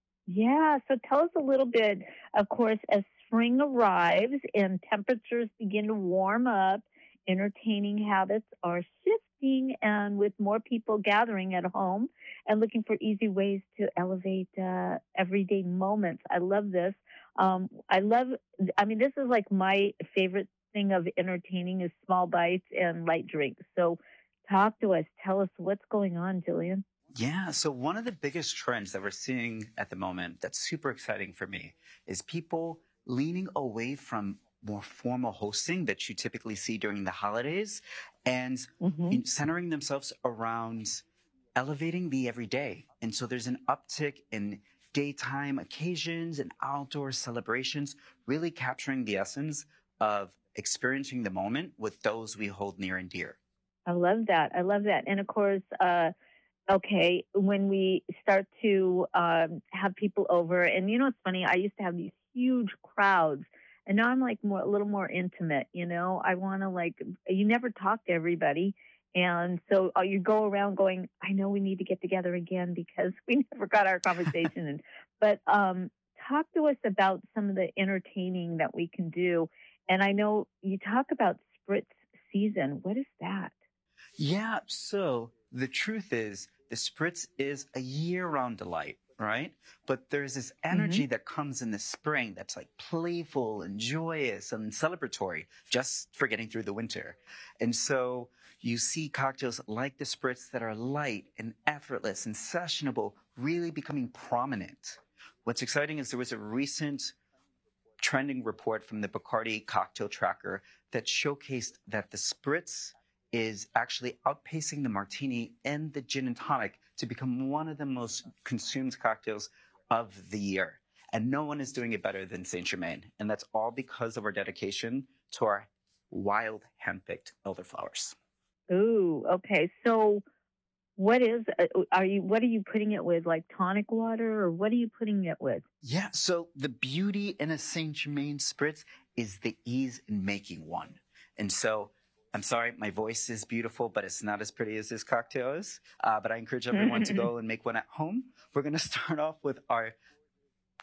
Yeah, so tell us a little bit, of course, as spring arrives and temperatures begin to warm up, entertaining habits are shifting, and with more people gathering at home and looking for easy ways to elevate uh, everyday moments. I love this. Um, I love, I mean, this is like my favorite thing of entertaining is small bites and light drinks. So talk to us. Tell us what's going on, Jillian. Yeah, so one of the biggest trends that we're seeing at the moment that's super exciting for me is people leaning away from more formal hosting that you typically see during the holidays and mm-hmm. centering themselves around elevating the everyday. And so there's an uptick in daytime occasions and outdoor celebrations, really capturing the essence of experiencing the moment with those we hold near and dear. I love that. I love that. And of course, uh, okay, when we start to um, have people over, and you know, it's funny, I used to have these huge crowds, and now I'm like more, a little more intimate, you know, I want to like, you never talk to everybody. And so uh, you go around going, I know we need to get together again because we never got our conversation. and, but um, talk to us about some of the entertaining that we can do. And I know you talk about Spritz season. What is that? Yeah. So the truth is the Spritz is a year-round delight, right? But there's this energy mm-hmm. that comes in the spring that's like playful and joyous and celebratory, just for getting through the winter. And so you see cocktails like the Spritz that are light and effortless and sessionable really becoming prominent. What's exciting is there was a recent trending report from the Bacardi Cocktail Tracker that showcased that the Spritz is actually outpacing the martini and the gin and tonic to become one of the most consumed cocktails of the year. And no one is doing it better than Saint Germain. And that's all because of our dedication to our wild hand-picked elderflowers. Ooh, okay. So what is, are you, what are you putting it with? Like tonic water, or what are you putting it with? Yeah. So the beauty in a Saint Germain Spritz is the ease in making one. And so I'm sorry, my voice is beautiful, but it's not as pretty as this cocktail is. Uh, but I encourage everyone to go and make one at home. We're going to start off with our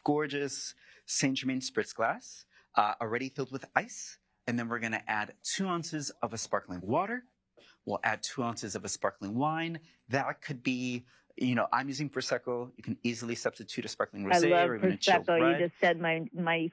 gorgeous Saint Germain Spritz glass, uh, already filled with ice. And then we're going to add two ounces of a sparkling water. We'll add two ounces of a sparkling wine. That could be, you know, I'm using Prosecco. You can easily substitute a sparkling I rosé love or even a chilled Prosecco. red. You just said my my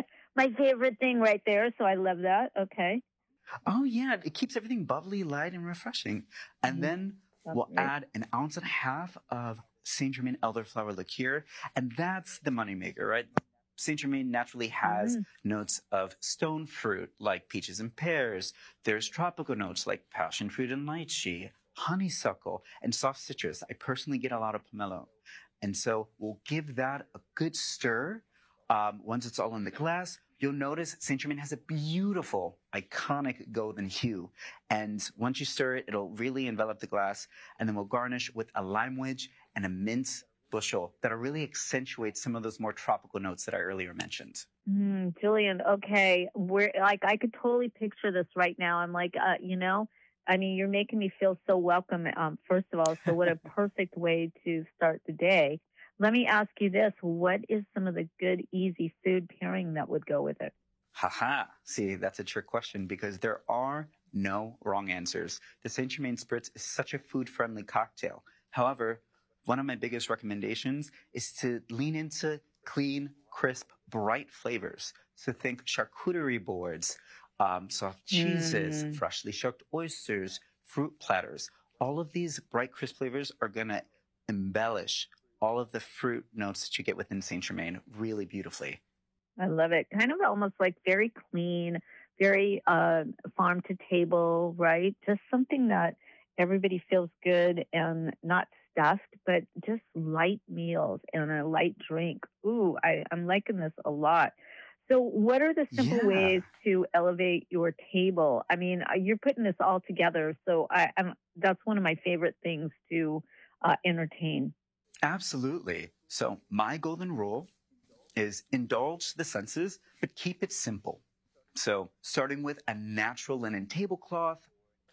my favorite thing right there. So I love that. Okay. Oh, yeah. It keeps everything bubbly, light, and refreshing. And Mhm. then That's we'll great. add an ounce and a half of Saint Germain elderflower liqueur. And that's the moneymaker, right? Saint Germain naturally has Mhm. notes of stone fruit like peaches and pears. There's tropical notes like passion fruit and lychee, honeysuckle, and soft citrus. I personally get a lot of pomelo. And so we'll give that a good stir. Um, once it's all in the glass, you'll notice Saint Germain has a beautiful, iconic golden hue. And once you stir it, it'll really envelop the glass. And then we'll garnish with a lime wedge and a mint bushel that'll really accentuate some of those more tropical notes that I earlier mentioned. Mm, Julian, okay. We're like, I could totally picture this right now. I'm like, uh, you know, I mean, you're making me feel so welcome. Um, first of all, so what a perfect way to start the day. Let me ask you this. What is some of the good, easy food pairing that would go with it? Haha. See, that's a trick question because there are no wrong answers. The Saint Germain Spritz is such a food-friendly cocktail. However, one of my biggest recommendations is to lean into clean, crisp, bright flavors. So think charcuterie boards, um, soft cheeses, Mm. freshly shucked oysters, fruit platters. All of these bright, crisp flavors are going to embellish all of the fruit notes that you get within Saint Germain really beautifully. I love it. Kind of almost like very clean, very uh, farm to table, right? Just something that everybody feels good and not stuffed, but just light meals and a light drink. Ooh, I, I'm liking this a lot. So what are the simple Yeah. ways to elevate your table? I mean, uh, you're putting this all together. So I, I'm, that's one of my favorite things to uh, entertain. Absolutely. So my golden rule is indulge the senses, but keep it simple. So starting with a natural linen tablecloth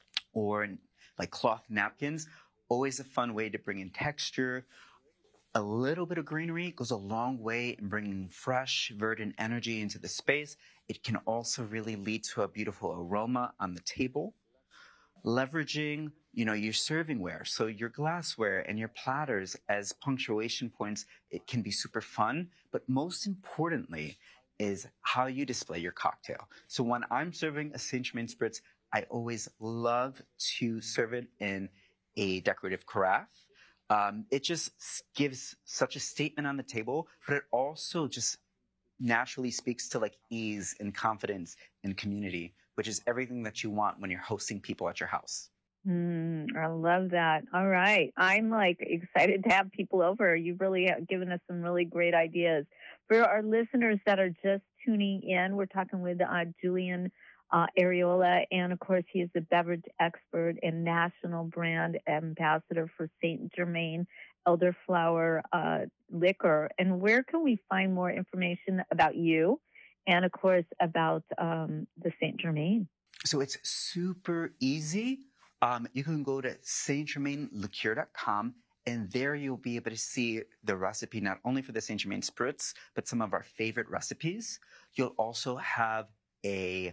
or like cloth napkins, always a fun way to bring in texture. A little bit of greenery goes a long way in bringing fresh, verdant energy into the space. It can also really lead to a beautiful aroma on the table. Leveraging, you know, your servingware, so your glassware and your platters as punctuation points, it can be super fun. But most importantly is how you display your cocktail. So when I'm serving a Saint Germain Spritz, I always love to serve it in a decorative carafe. Um, it just s- gives such a statement on the table, but it also just naturally speaks to like ease and confidence and community, which is everything that you want when you're hosting people at your house. Mm, I love that. All right. I'm like excited to have people over. You've really uh, given us some really great ideas. For our listeners that are just tuning in, we're talking with uh, Julian uh, Areola, and of course, he is the beverage expert and national brand ambassador for Saint Germain Elderflower uh, Liquor. And where can we find more information about you and, of course, about um, the Saint Germain? So it's super easy. Um, you can go to saint germain liqueur dot com, and there you'll be able to see the recipe not only for the Saint Germain Spritz, but some of our favorite recipes. You'll also have a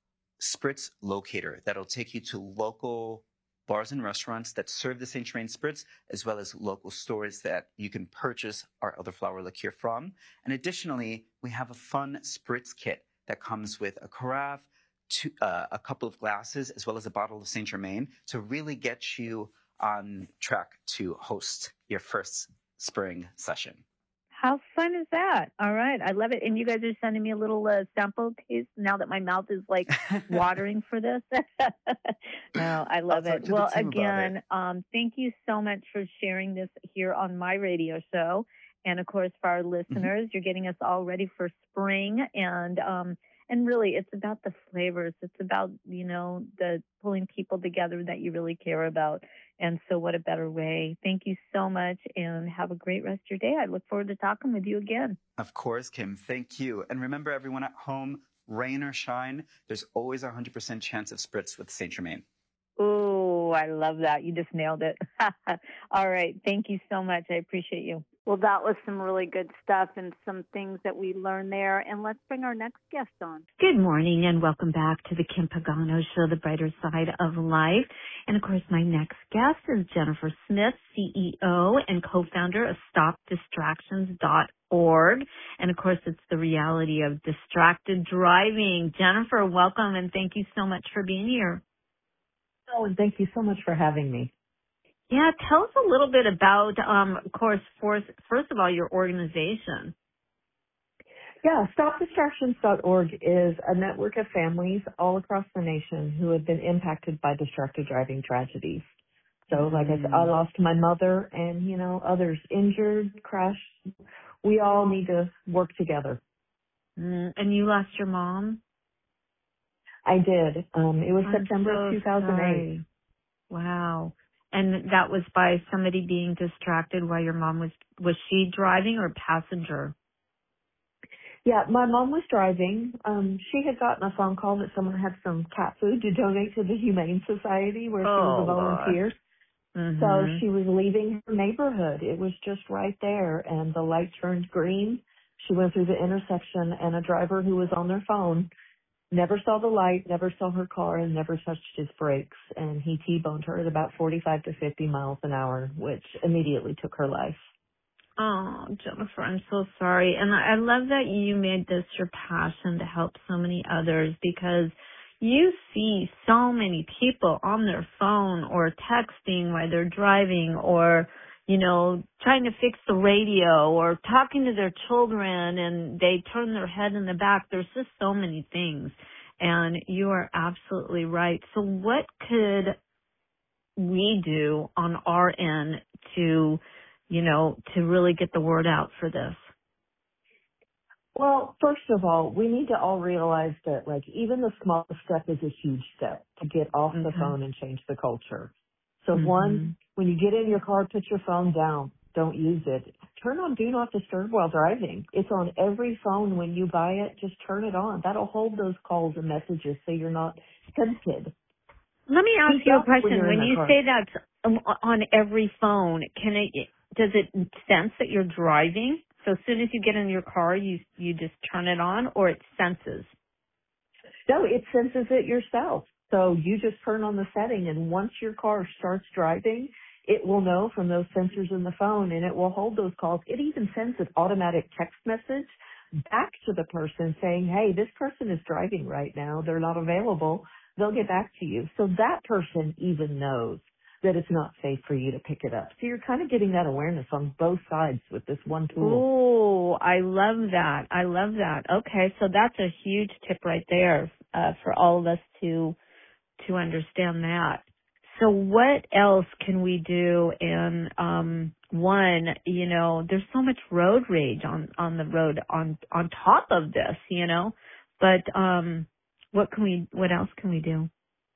Spritz locator that'll take you to local bars and restaurants that serve the Saint Germain Spritz, as well as local stores that you can purchase our elderflower liqueur from. And additionally, we have a fun Spritz kit that comes with a carafe, two, uh, a couple of glasses, as well as a bottle of Saint Germain to really get you on track to host your first spring session. How fun is that? All right. I love it. And you guys are sending me a little uh, sample taste now that my mouth is like watering for this. No, I love I'll it. talk to the Well, team about again, um, thank you so much for sharing this here on my radio show. And of course, for our listeners, you're getting us all ready for spring. And, um, and really, it's about the flavors. It's about, you know, the pulling people together that you really care about. And so what a better way. Thank you so much and have a great rest of your day. I look forward to talking with you again. Of course, Kim. Thank you. And remember, everyone at home, rain or shine, there's always a one hundred percent chance of spritz with Saint Germain. Oh, I love that. You just nailed it. All right. Thank you so much. I appreciate you. Well, that was some really good stuff and some things that we learned there. And let's bring our next guest on. Good morning and welcome back to the Kim Pagano Show, the brighter side of life. And of course, my next guest is Jennifer Smith, C E O and co-founder of stop distractions dot org. And of course, it's the reality of distracted driving. Jennifer, welcome and thank you so much for being here. Oh, and thank you so much for having me. Yeah, tell us a little bit about, um, of course, first, first of all, your organization. Yeah, stop distractions dot org is a network of families all across the nation who have been impacted by distracted driving tragedies. So, like I said, I lost my mother and, you know, others injured, crashed. We all need to work together. Mm, and you lost your mom? I did. Um, it was I'm September so of two thousand eight. sorry. Wow. And that was by somebody being distracted while your mom was, was she driving or passenger? Yeah, my mom was driving. Um, she had gotten a phone call that someone had some cat food to donate to the Humane Society where she was Oh, a volunteer. Mhm. So she was leaving her neighborhood. It was just right there, and the light turned green. She went through the intersection, and a driver who was on their phone never saw the light, never saw her car, and never touched his brakes. And he T-boned her at about forty-five to fifty miles an hour, which immediately took her life. Oh, Jennifer, I'm so sorry. And I I love that you made this your passion to help so many others because you see so many people on their phone or texting while they're driving or, you know, trying to fix the radio or talking to their children and they turn their head in the back. There's just so many things. And you are absolutely right. So what could we do on our end to, you know, to really get the word out for this? Well, first of all, we need to all realize that, like, even the smallest step is a huge step to get off the Okay. phone and change the culture. So Mhm. one, when you get in your car, put your phone down. Don't use it. Turn on Do Not Disturb while driving. It's on every phone when you buy it. Just turn it on. That'll hold those calls and messages so you're not tempted. Let me ask Speak you a up when question. you're When in the you car. say that's um, on every phone, can it, does it sense that you're driving? So as soon as you get in your car, you you just turn it on, or it senses? No, it senses it yourself. So you just turn on the setting, and once your car starts driving, it will know from those sensors in the phone, and it will hold those calls. It even sends an automatic text message back to the person saying, hey, this person is driving right now. They're not available. They'll get back to you. So that person even knows that it's not safe for you to pick it up. So you're kind of getting that awareness on both sides with this one tool. Oh, I love that. I love that. Okay, so that's a huge tip right there uh, for all of us to to understand that. So what else can we do? And um, one, you know, there's so much road rage on on the road on on top of this, you know. But um, what can we? What else can we do?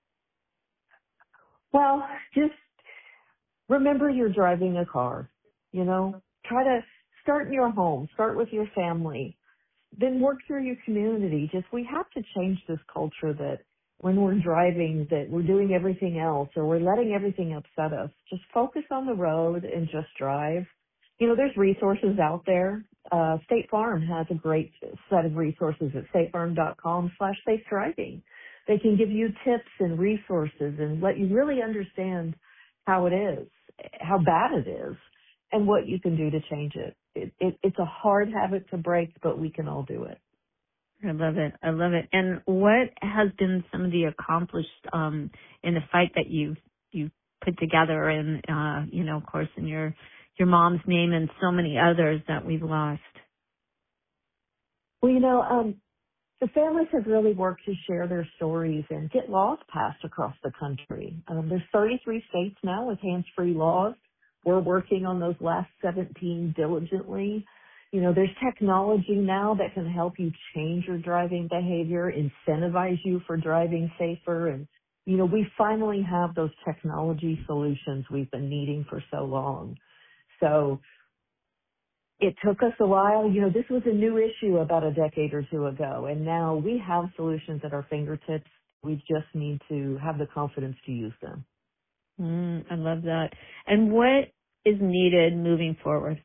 Well, just remember you're driving a car, you know, try to start in your home, start with your family, then work through your community. Just, we have to change this culture that when we're driving, that we're doing everything else or we're letting everything upset us. Just focus on the road and just drive. You know, there's resources out there. Uh, State Farm has a great set of resources at statefarm.com slash safe driving. They can give you tips and resources and let you really understand how it is, how bad it is, and what you can do to change it. It, it. It's a hard habit to break, but we can all do it. I love it. I love it. And what has been some of the accomplished um, in the fight that you've you put together, and uh, you know, of course, in your your mom's name and so many others that we've lost? Well, you know, um, the families have really worked to share their stories and get laws passed across the country. Um, there's thirty-three states now with hands-free laws. We're working on those last seventeen diligently. You know, there's technology now that can help you change your driving behavior, incentivize you for driving safer. And, you know, we finally have those technology solutions we've been needing for so long. So it took us a while. You know, this was a new issue about a decade or two ago, and now we have solutions at our fingertips. We just need to have the confidence to use them. Mm, I love that. And what is needed moving forward?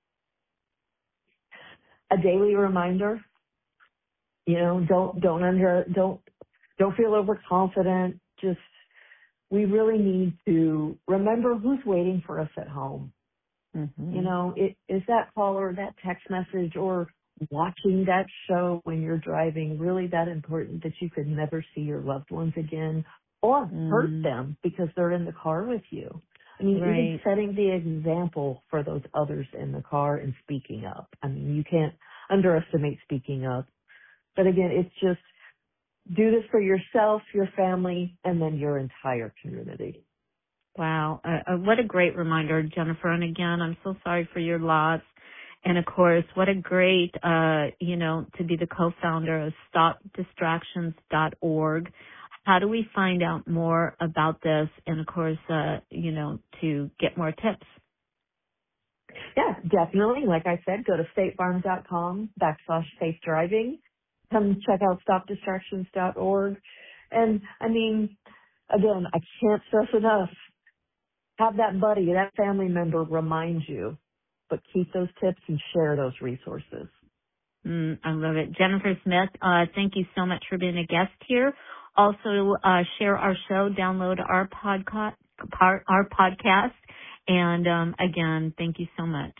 A daily reminder. You know, don't don't under don't don't feel overconfident. Just we really need to remember who's waiting for us at home. Mm-hmm. You know, it is that call or that text message or watching that show when you're driving really that important that you could never see your loved ones again or Mm. hurt them because they're in the car with you. I mean, even Right. setting the example for those others in the car and speaking up. I mean, you can't underestimate speaking up. But again, it's just do this for yourself, your family, and then your entire community. Wow. Uh, uh, what a great reminder, Jennifer. And again, I'm so sorry for your loss. And of course, what a great, uh, you know, to be the co-founder of stop distractions dot org. How do we find out more about this? And of course, uh, you know, to get more tips. Yeah, definitely. Like I said, go to statefarm.com backslash safe driving. Come check out stop distractions dot org. And I mean, again, I can't stress enough. Have that buddy, that family member remind you, but keep those tips and share those resources. Mm, I love it. Jennifer Smith, uh, thank you so much for being a guest here. Also, uh, share our show, download our podcast, our podcast. And, um, again, thank you so much.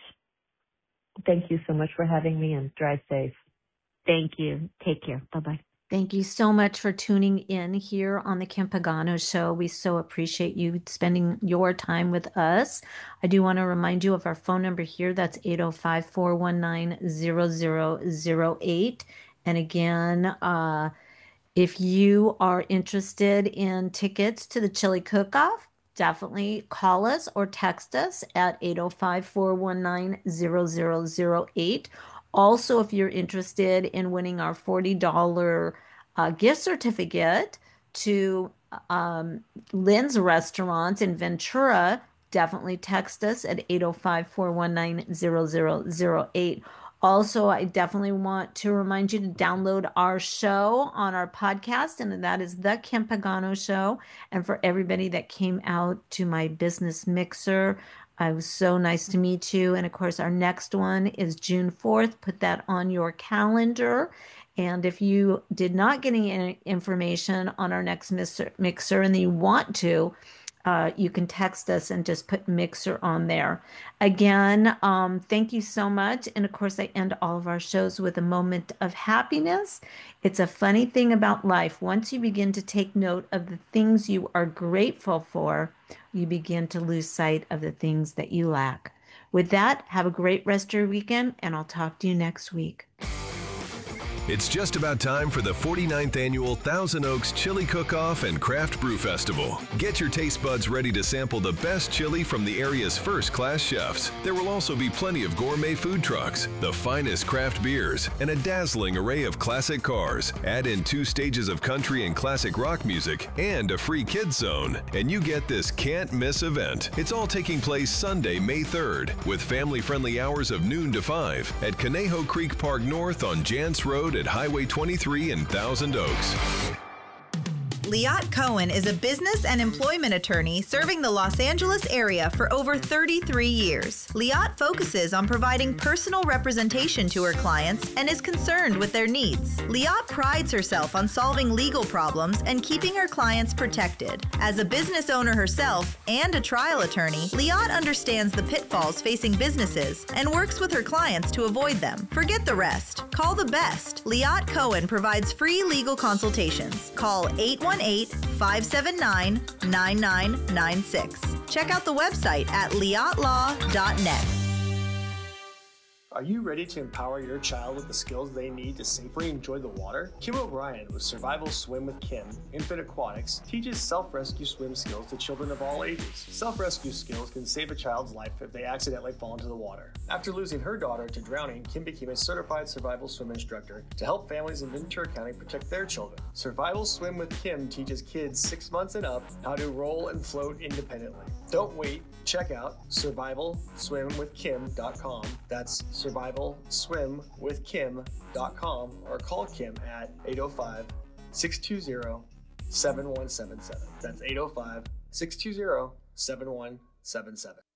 Thank you so much for having me and drive safe. Thank you. Take care. Bye-bye. Thank you so much for tuning in here on the Kim Pagano Show. We so appreciate you spending your time with us. I do want to remind you of our phone number here. That's eight oh five, four one nine, zero zero zero eight. And again, uh, if you are interested in tickets to the Chili Cook-Off, definitely call us or text us at eight oh five, four one nine, zero zero zero eight. Also, if you're interested in winning our forty dollars uh, gift certificate to um, Lynn's Restaurants in Ventura, definitely text us at eight oh five, four one nine, zero zero zero eight. Also, I definitely want to remind you to download our show on our podcast, and that is The Kim Pagano Show. And for everybody that came out to my business mixer, it was so nice to meet you. And of course, our next one is June fourth. Put that on your calendar. And if you did not get any information on our next mixer and you want to, uh, you can text us and just put mixer on there. Again, um, thank you so much. And of course, I end all of our shows with a moment of happiness. It's a funny thing about life. Once you begin to take note of the things you are grateful for, you begin to lose sight of the things that you lack. With that, have a great rest of your weekend, and I'll talk to you next week. It's just about time for the forty-ninth Annual Thousand Oaks Chili Cook-Off and Craft Brew Festival. Get your taste buds ready to sample the best chili from the area's first-class chefs. There will also be plenty of gourmet food trucks, the finest craft beers, and a dazzling array of classic cars. Add in two stages of country and classic rock music and a free kids zone, and you get this can't-miss event. It's all taking place Sunday, May third, with family-friendly hours of noon to five at Conejo Creek Park North on Jance Road at Highway twenty-three in Thousand Oaks. Liat Cohen is a business and employment attorney serving the Los Angeles area for over thirty-three years. Liat focuses on providing personal representation to her clients and is concerned with their needs. Liat prides herself on solving legal problems and keeping her clients protected. As a business owner herself and a trial attorney, Liat understands the pitfalls facing businesses and works with her clients to avoid them. Forget the rest. Call the best. Liat Cohen provides free legal consultations. Call eight one eight, five seven nine, nine nine nine six. Check out the website at liat law dot net. Are you ready to empower your child with the skills they need to safely enjoy the water? Kim O'Brien with Survival Swim with Kim, Infant Aquatics, teaches self-rescue swim skills to children of all ages. Self-rescue skills can save a child's life if they accidentally fall into the water. After losing her daughter to drowning, Kim became a certified survival swim instructor to help families in Ventura County protect their children. Survival Swim with Kim teaches kids six months and up how to roll and float independently. Don't wait. Check out survival swim with kim dot com. That's survival swim with kim dot com or call Kim at eight oh five, six two zero, seven one seven seven. That's eight oh five, six two zero, seven one seven seven.